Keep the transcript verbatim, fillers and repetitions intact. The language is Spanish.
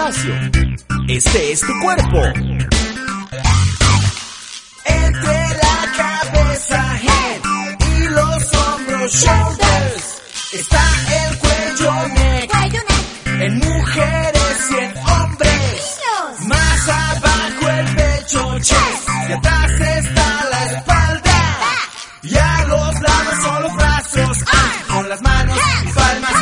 espacio. Este es tu cuerpo. Entre la cabeza, head, y los hombros, shoulders, está el cuello, neck, en mujeres y en hombres. Más abajo el pecho, chest, y atrás está la espalda. Y a los lados son los brazos, ah, con las manos y palmas